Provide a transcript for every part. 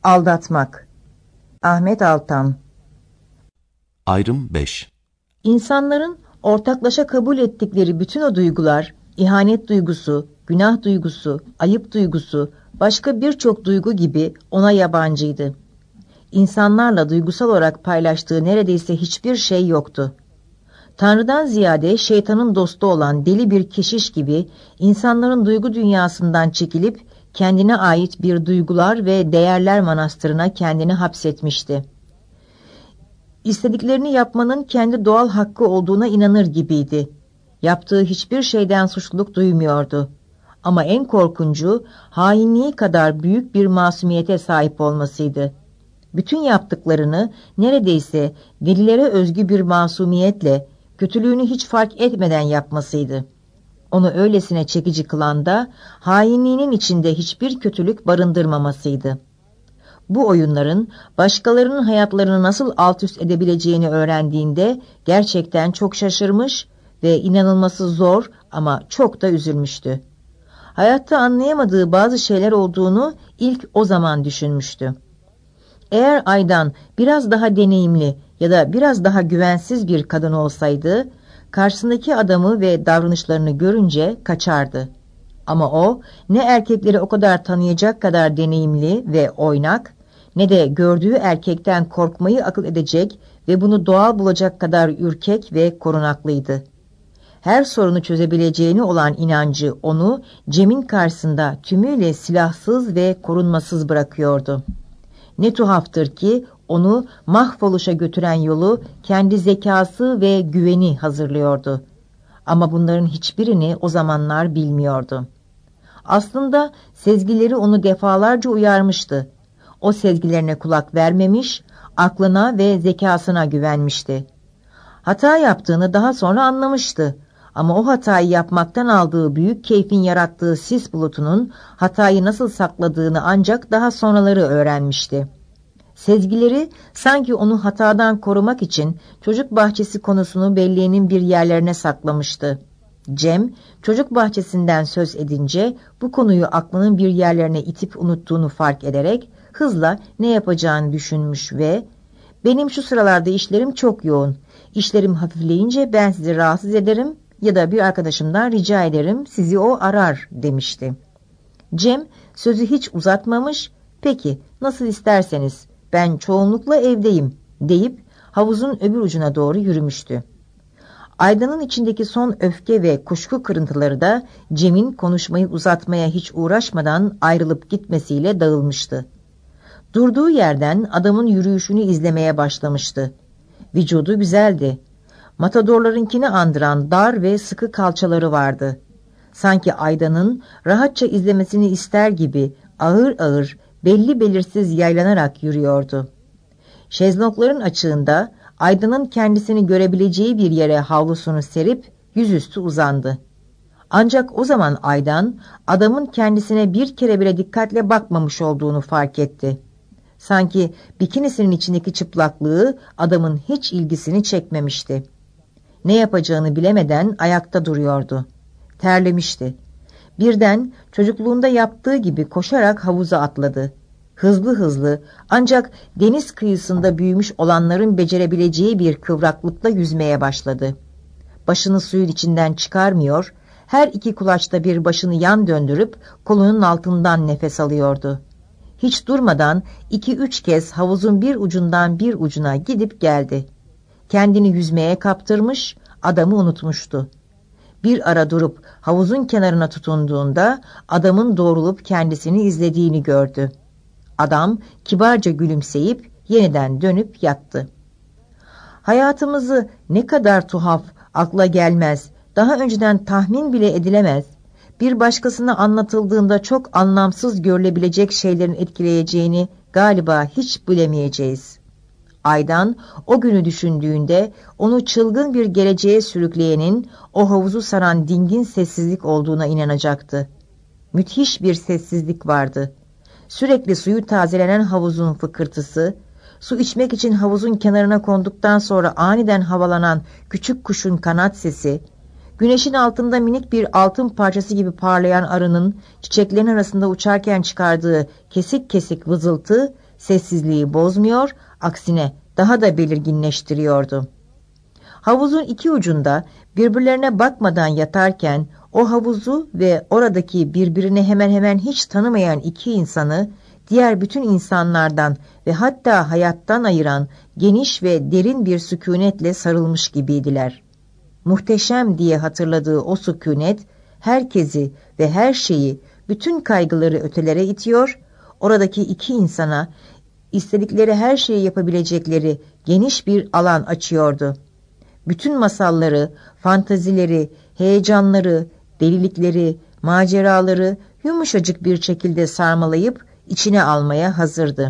Aldatmak. Ahmet Altan. Ayrım 5. İnsanların ortaklaşa kabul ettikleri bütün o duygular, ihanet duygusu, günah duygusu, ayıp duygusu, başka birçok duygu gibi ona yabancıydı. İnsanlarla duygusal olarak paylaştığı neredeyse hiçbir şey yoktu. Tanrı'dan ziyade şeytanın dostu olan deli bir keşiş gibi insanların duygu dünyasından çekilip kendine ait bir duygular ve değerler manastırına kendini hapsetmişti. İstediklerini yapmanın kendi doğal hakkı olduğuna inanır gibiydi. Yaptığı hiçbir şeyden suçluluk duymuyordu. Ama en korkuncu, hainliği kadar büyük bir masumiyete sahip olmasıydı. Bütün yaptıklarını neredeyse delilere özgü bir masumiyetle, kötülüğünü hiç fark etmeden yapmasıydı. Onu öylesine çekici kılan da hainliğinin içinde hiçbir kötülük barındırmamasıydı. Bu oyunların başkalarının hayatlarını nasıl alt üst edebileceğini öğrendiğinde gerçekten çok şaşırmış ve inanılması zor ama çok da üzülmüştü. Hayatta anlayamadığı bazı şeyler olduğunu ilk o zaman düşünmüştü. Eğer Aydan biraz daha deneyimli ya da biraz daha güvensiz bir kadın olsaydı, karşısındaki adamı ve davranışlarını görünce kaçardı. Ama o ne erkekleri o kadar tanıyacak kadar deneyimli ve oynak, ne de gördüğü erkekten korkmayı akıl edecek ve bunu doğal bulacak kadar ürkek ve korunaklıydı. Her sorunu çözebileceğine olan inancı onu Cem'in karşısında tümüyle silahsız ve korunmasız bırakıyordu. Ne tuhaftır ki onu mahvoluşa götüren yolu kendi zekası ve güveni hazırlıyordu. Ama bunların hiçbirini o zamanlar bilmiyordu. Aslında sezgileri onu defalarca uyarmıştı. O sezgilerine kulak vermemiş, aklına ve zekasına güvenmişti. Hata yaptığını daha sonra anlamıştı. Ama o hatayı yapmaktan aldığı büyük keyfin yarattığı sis bulutunun hatayı nasıl sakladığını ancak daha sonraları öğrenmişti. Sezgileri sanki onu hatadan korumak için çocuk bahçesi konusunu belleğinin bir yerlerine saklamıştı. Cem, çocuk bahçesinden söz edince bu konuyu aklının bir yerlerine itip unuttuğunu fark ederek hızla ne yapacağını düşünmüş ve "Benim şu sıralarda işlerim çok yoğun. İşlerim hafifleyince ben sizi rahatsız ederim ya da bir arkadaşımdan rica ederim, sizi o arar" demişti. Cem sözü hiç uzatmamış, "Peki, nasıl isterseniz, ben çoğunlukla evdeyim" deyip havuzun öbür ucuna doğru yürümüştü. Aydan'ın içindeki son öfke ve kuşku kırıntıları da Cem'in konuşmayı uzatmaya hiç uğraşmadan ayrılıp gitmesiyle dağılmıştı. Durduğu yerden adamın yürüyüşünü izlemeye başlamıştı. Vücudu güzeldi. Matadorlarınkini andıran dar ve sıkı kalçaları vardı. Sanki Aydan'ın rahatça izlemesini ister gibi ağır ağır, belli belirsiz yaylanarak yürüyordu. Şezlongların açığında Aydan'ın kendisini görebileceği bir yere havlusunu serip yüzüstü uzandı. Ancak o zaman Aydan adamın kendisine bir kere bile dikkatle bakmamış olduğunu fark etti. Sanki bikinisinin içindeki çıplaklığı adamın hiç ilgisini çekmemişti. Ne yapacağını bilemeden ayakta duruyordu. Terlemişti. Birden çocukluğunda yaptığı gibi koşarak havuza atladı. Hızlı hızlı ancak deniz kıyısında büyümüş olanların becerebileceği bir kıvraklıkla yüzmeye başladı. Başını suyun içinden çıkarmıyor, her iki kulaçta bir başını yan döndürüp kolunun altından nefes alıyordu. Hiç durmadan 2-3 kez havuzun bir ucundan bir ucuna gidip geldi. Kendini yüzmeye kaptırmış, adamı unutmuştu. Bir ara durup havuzun kenarına tutunduğunda adamın doğrulup kendisini izlediğini gördü. Adam kibarca gülümseyip yeniden dönüp yattı. Hayatımızı ne kadar tuhaf, akla gelmez, daha önceden tahmin bile edilemez, bir başkasına anlatıldığında çok anlamsız görülebilecek şeylerin etkileyeceğini galiba hiç bilemeyeceğiz. Aydan o günü düşündüğünde onu çılgın bir geleceğe sürükleyenin o havuzu saran dingin sessizlik olduğuna inanacaktı. Müthiş bir sessizlik vardı. Sürekli suyu tazelenen havuzun fıkırtısı, su içmek için havuzun kenarına konduktan sonra aniden havalanan küçük kuşun kanat sesi, güneşin altında minik bir altın parçası gibi parlayan arının çiçeklerin arasında uçarken çıkardığı kesik kesik vızıltı Sessizliği bozmuyor, aksine daha da belirginleştiriyordu. Havuzun iki ucunda birbirlerine bakmadan yatarken o havuzu ve oradaki birbirini hemen hemen hiç tanımayan iki insanı diğer bütün insanlardan ve hatta hayattan ayıran geniş ve derin bir sükunetle sarılmış gibiydiler. Muhteşem diye hatırladığı o sükunet herkesi ve her şeyi, bütün kaygıları ötelere itiyor, oradaki iki insana istedikleri her şeyi yapabilecekleri geniş bir alan açıyordu. Bütün masalları, fantazileri, heyecanları, delilikleri, maceraları yumuşacık bir şekilde sarmalayıp içine almaya hazırdı.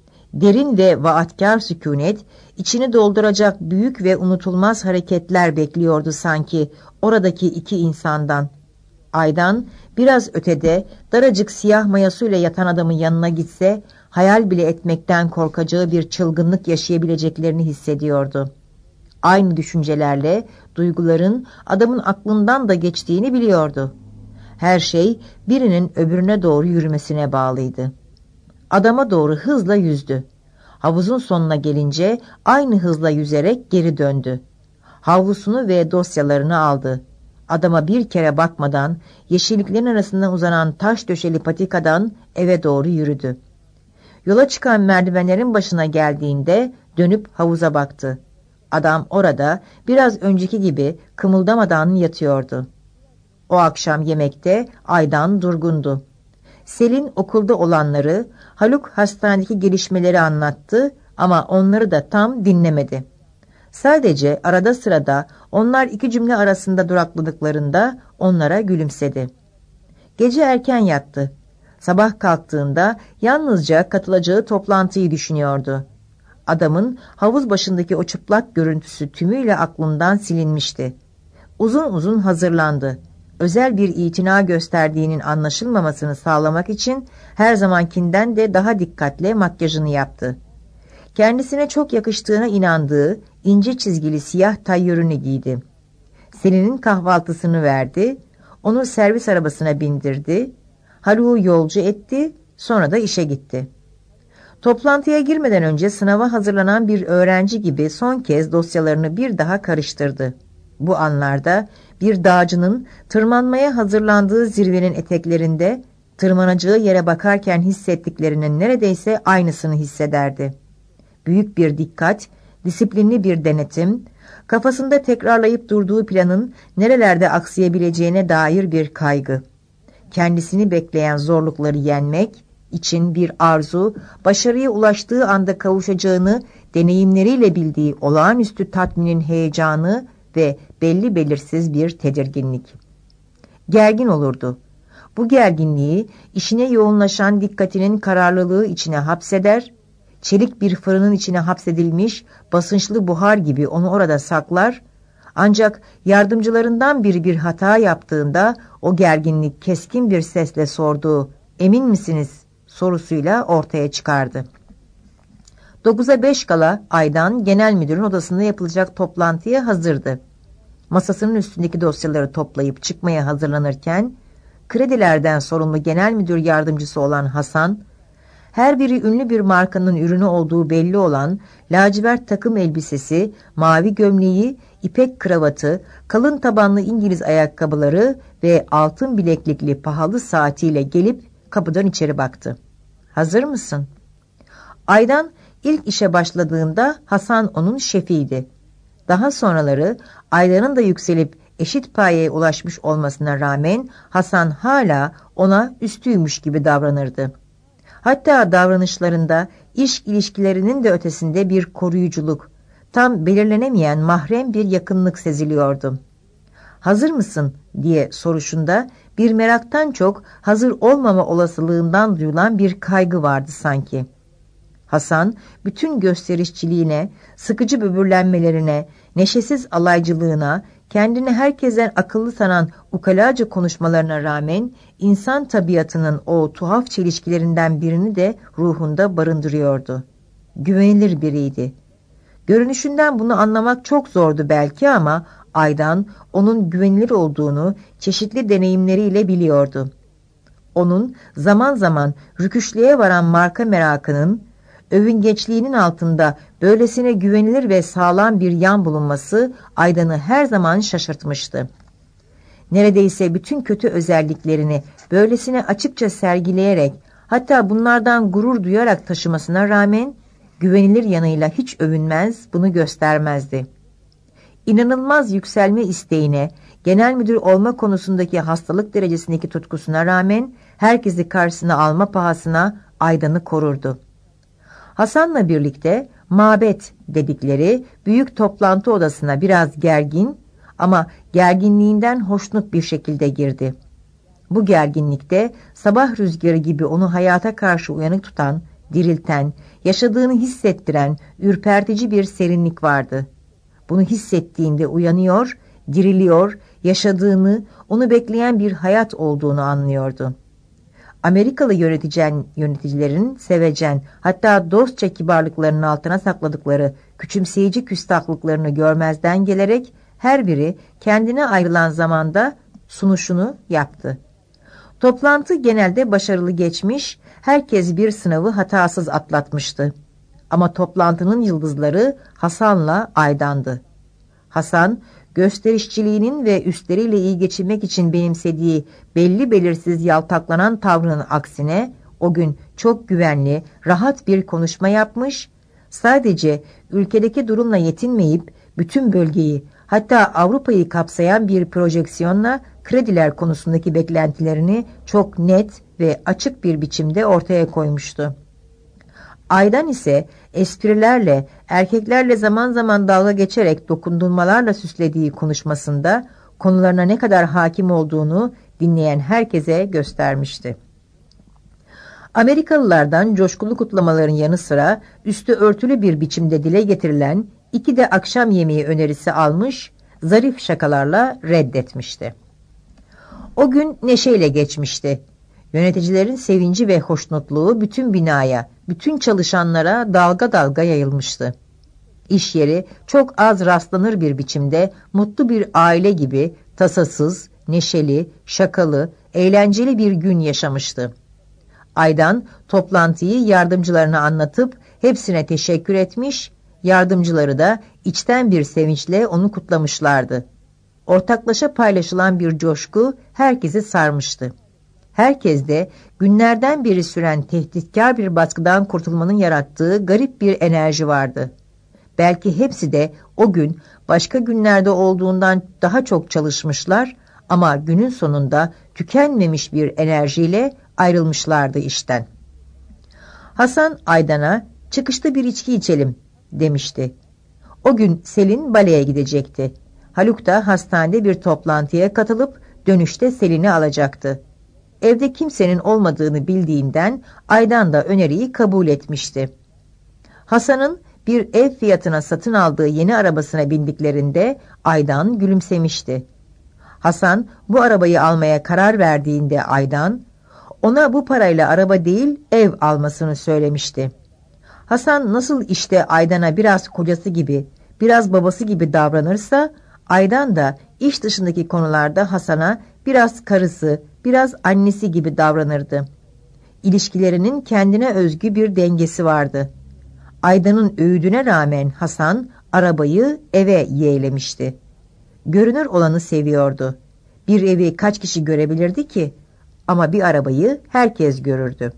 Derin ve vaatkar sükunet, içini dolduracak büyük ve unutulmaz hareketler bekliyordu sanki oradaki iki insandan. Aydan biraz ötede daracık siyah mayasıyla yatan adamın yanına gitse, hayal bile etmekten korkacağı bir çılgınlık yaşayabileceklerini hissediyordu. Aynı düşüncelerle duyguların adamın aklından da geçtiğini biliyordu. Her şey birinin öbürüne doğru yürümesine bağlıydı. Adama doğru hızla yüzdü. Havuzun sonuna gelince aynı hızla yüzerek geri döndü. Havlusunu ve dosyalarını aldı. Adama bir kere bakmadan yeşilliklerin arasından uzanan taş döşeli patikadan eve doğru yürüdü. Yola çıkan merdivenlerin başına geldiğinde dönüp havuza baktı. Adam orada biraz önceki gibi kımıldamadan yatıyordu. O akşam yemekte Aydan durgundu. Selin okulda olanları, Haluk hastanedeki gelişmeleri anlattı ama onları da tam dinlemedi. Sadece arada sırada onlar iki cümle arasında durakladıklarında onlara gülümsedi. Gece erken yattı. Sabah kalktığında yalnızca katılacağı toplantıyı düşünüyordu. Adamın havuz başındaki o çıplak görüntüsü tümüyle aklından silinmişti. Uzun uzun hazırlandı. Özel bir itina gösterdiğinin anlaşılmamasını sağlamak için her zamankinden de daha dikkatle makyajını yaptı. Kendisine çok yakıştığına inandığı ince çizgili siyah tayyörünü giydi. Selin'in kahvaltısını verdi, onu servis arabasına bindirdi, Haluk'u yolcu etti, sonra da işe gitti. Toplantıya girmeden önce sınava hazırlanan bir öğrenci gibi son kez dosyalarını bir daha karıştırdı. Bu anlarda bir dağcının tırmanmaya hazırlandığı zirvenin eteklerinde tırmanacağı yere bakarken hissettiklerinin neredeyse aynısını hissederdi. Büyük bir dikkat, disiplinli bir denetim, kafasında tekrarlayıp durduğu planın nerelerde aksayabileceğine dair bir kaygı. Kendisini bekleyen zorlukları yenmek için bir arzu, başarıya ulaştığı anda kavuşacağını deneyimleriyle bildiği olağanüstü tatminin heyecanı ve belli belirsiz bir tedirginlik. Gergin olurdu. Bu gerginliği işine yoğunlaşan dikkatinin kararlılığı içine hapseder, çelik bir fırının içine hapsedilmiş basınçlı buhar gibi onu orada saklar, ancak yardımcılarından biri bir hata yaptığında o gerginlik keskin bir sesle sorduğu "Emin misiniz?" sorusuyla ortaya çıkardı. 9'a 5 kala Aydan genel müdürün odasında yapılacak toplantıya hazırdı. Masasının üstündeki dosyaları toplayıp çıkmaya hazırlanırken kredilerden sorumlu genel müdür yardımcısı olan Hasan, her biri ünlü bir markanın ürünü olduğu belli olan lacivert takım elbisesi, mavi gömleği, ipek kravatı, kalın tabanlı İngiliz ayakkabıları ve altın bileklikli pahalı saatiyle gelip kapıdan içeri baktı. "Hazır mısın?" Aydan ilk işe başladığında Hasan onun şefiydi. Daha sonraları Aydan'ın da yükselip eşit payeye ulaşmış olmasına rağmen Hasan hala ona üstüymüş gibi davranırdı. Hatta davranışlarında iş ilişkilerinin de ötesinde bir koruyuculuk, tam belirlenemeyen mahrem bir yakınlık seziliyordu. "Hazır mısın?" diye soruşunda bir meraktan çok hazır olmama olasılığından duyulan bir kaygı vardı sanki. Hasan bütün gösterişçiliğine, sıkıcı böbürlenmelerine, neşesiz alaycılığına, kendini herkesten akıllı sanan ukalaca konuşmalarına rağmen insan tabiatının o tuhaf çelişkilerinden birini de ruhunda barındırıyordu. Güvenilir biriydi. Görünüşünden bunu anlamak çok zordu belki ama Aydan onun güvenilir olduğunu çeşitli deneyimleriyle biliyordu. Onun zaman zaman rüküşlüğe varan marka merakının, övüngeçliğinin altında böylesine güvenilir ve sağlam bir yan bulunması Aydan'ı her zaman şaşırtmıştı. Neredeyse bütün kötü özelliklerini böylesine açıkça sergileyerek, hatta bunlardan gurur duyarak taşımasına rağmen güvenilir yanıyla hiç övünmez, bunu göstermezdi. İnanılmaz yükselme isteğine, genel müdür olma konusundaki hastalık derecesindeki tutkusuna rağmen herkesi karşısına alma pahasına Aydan'ı korurdu. Hasan'la birlikte mabet dedikleri büyük toplantı odasına biraz gergin ama gerginliğinden hoşnut bir şekilde girdi. Bu gerginlikte sabah rüzgarı gibi onu hayata karşı uyanık tutan, dirilten, yaşadığını hissettiren ürpertici bir serinlik vardı. Bunu hissettiğinde uyanıyor, diriliyor, yaşadığını, onu bekleyen bir hayat olduğunu anlıyordu. Amerikalı yöneticilerin sevecen, hatta dostça kibarlıklarının altına sakladıkları küçümseyici küstahlıklarını görmezden gelerek her biri kendine ayrılan zamanda sunuşunu yaptı. Toplantı genelde başarılı geçmiş, herkes bir sınavı hatasız atlatmıştı. Ama toplantının yıldızları Hasan'la Aydan'dı. Hasan, gösterişçiliğinin ve üstleriyle iyi geçinmek için benimsediği belli belirsiz yaltaklanan tavrının aksine o gün çok güvenli, rahat bir konuşma yapmış, sadece ülkedeki durumla yetinmeyip bütün bölgeyi, hatta Avrupa'yı kapsayan bir projeksiyonla krediler konusundaki beklentilerini çok net ve açık bir biçimde ortaya koymuştu. Aydan ise esprilerle, erkeklerle zaman zaman dalga geçerek dokundurmalarla süslediği konuşmasında konularına ne kadar hakim olduğunu dinleyen herkese göstermişti. Amerikalılardan coşkulu kutlamaların yanı sıra üstü örtülü bir biçimde dile getirilen 2 de akşam yemeği önerisi almış, zarif şakalarla reddetmişti. O gün neşeyle geçmişti. Yöneticilerin sevinci ve hoşnutluğu bütün binaya, bütün çalışanlara dalga dalga yayılmıştı. İş yeri çok az rastlanır bir biçimde mutlu bir aile gibi tasasız, neşeli, şakalı, eğlenceli bir gün yaşamıştı. Aydan toplantıyı yardımcılarına anlatıp hepsine teşekkür etmiş, yardımcıları da içten bir sevinçle onu kutlamışlardı. Ortaklaşa paylaşılan bir coşku herkesi sarmıştı. Herkes de günlerden beri süren tehditkar bir baskıdan kurtulmanın yarattığı garip bir enerji vardı. Belki hepsi de o gün başka günlerde olduğundan daha çok çalışmışlar ama günün sonunda tükenmemiş bir enerjiyle ayrılmışlardı işten. Hasan Aydan'a çıkışta bir içki içelim demişti. O gün Selin baleye gidecekti. Haluk da hastanede bir toplantıya katılıp dönüşte Selin'i alacaktı. Evde kimsenin olmadığını bildiğinden Aydan da öneriyi kabul etmişti. Hasan'ın bir ev fiyatına satın aldığı yeni arabasına bindiklerinde Aydan gülümsemişti. Hasan bu arabayı almaya karar verdiğinde Aydan, ona bu parayla araba değil ev almasını söylemişti. Hasan nasıl işte Aydan'a biraz kocası gibi, biraz babası gibi davranırsa, Aydan da iş dışındaki konularda Hasan'a biraz karısı, biraz annesi gibi davranırdı. İlişkilerinin kendine özgü bir dengesi vardı. Aydan'ın öğüdüne rağmen Hasan arabayı eve yeğlemişti. Görünür olanı seviyordu. Bir evi kaç kişi görebilirdi ki? Ama bir arabayı herkes görürdü.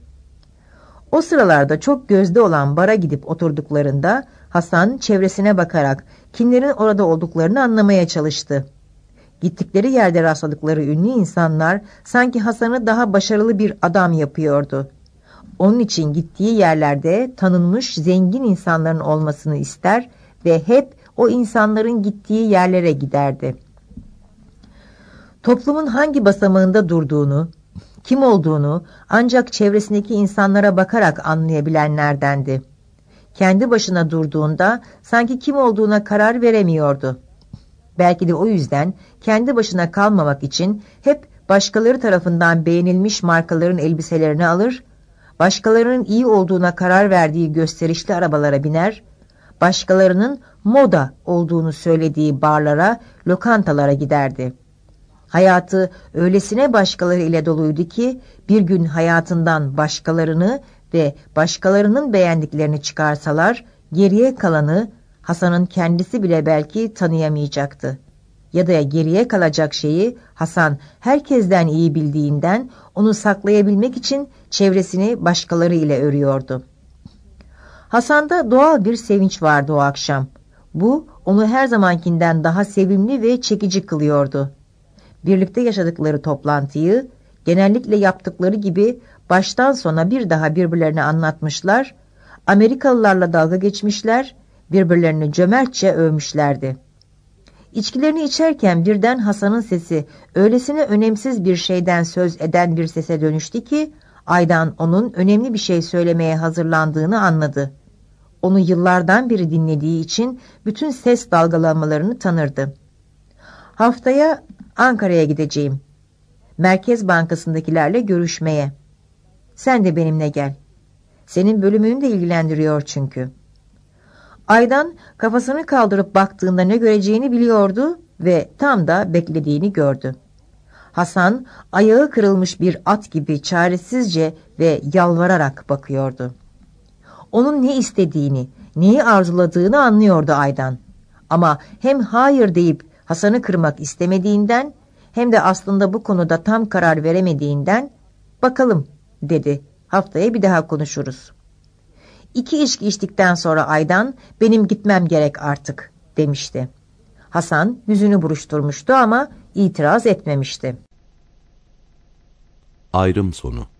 O sıralarda çok gözde olan bara gidip oturduklarında Hasan çevresine bakarak kimlerin orada olduklarını anlamaya çalıştı. Gittikleri yerde rastladıkları ünlü insanlar sanki Hasan'ı daha başarılı bir adam yapıyordu. Onun için gittiği yerlerde tanınmış zengin insanların olmasını ister ve hep o insanların gittiği yerlere giderdi. Toplumun hangi basamağında durduğunu, kim olduğunu ancak çevresindeki insanlara bakarak anlayabilenlerdendi. Kendi başına durduğunda sanki kim olduğuna karar veremiyordu. Belki de o yüzden kendi başına kalmamak için hep başkaları tarafından beğenilmiş markaların elbiselerini alır, başkalarının iyi olduğuna karar verdiği gösterişli arabalara biner, başkalarının moda olduğunu söylediği barlara, lokantalara giderdi. Hayatı öylesine başkaları ile doluydu ki bir gün hayatından başkalarını ve başkalarının beğendiklerini çıkarsalar, geriye kalanı Hasan'ın kendisi bile belki tanıyamayacaktı. Ya da geriye kalacak şeyi Hasan herkesten iyi bildiğinden onu saklayabilmek için çevresini başkaları ile örüyordu. Hasan'da doğal bir sevinç vardı o akşam. Bu onu her zamankinden daha sevimli ve çekici kılıyordu. Birlikte yaşadıkları toplantıyı genellikle yaptıkları gibi baştan sona bir daha birbirlerine anlatmışlar, Amerikalılarla dalga geçmişler, birbirlerini cömertçe övmüşlerdi. İçkilerini içerken birden Hasan'ın sesi öylesine önemsiz bir şeyden söz eden bir sese dönüştü ki Aydan onun önemli bir şey söylemeye hazırlandığını anladı. Onu yıllardan beri dinlediği için bütün ses dalgalanmalarını tanırdı. Haftaya Ankara'ya gideceğim. Merkez Bankası'ndakilerle görüşmeye. Sen de benimle gel. Senin bölümünü de ilgilendiriyor çünkü. Aydan kafasını kaldırıp baktığında ne göreceğini biliyordu ve tam da beklediğini gördü. Hasan ayağı kırılmış bir at gibi çaresizce ve yalvararak bakıyordu. Onun ne istediğini, neyi arzuladığını anlıyordu Aydan. Ama hem hayır deyip Hasan'ı kırmak istemediğinden hem de aslında bu konuda tam karar veremediğinden "Bakalım," dedi. "Haftaya bir daha konuşuruz." 2 içki içtikten sonra Aydan "Benim gitmem gerek artık," demişti. Hasan yüzünü buruşturmuştu ama itiraz etmemişti. Ayrım sonu.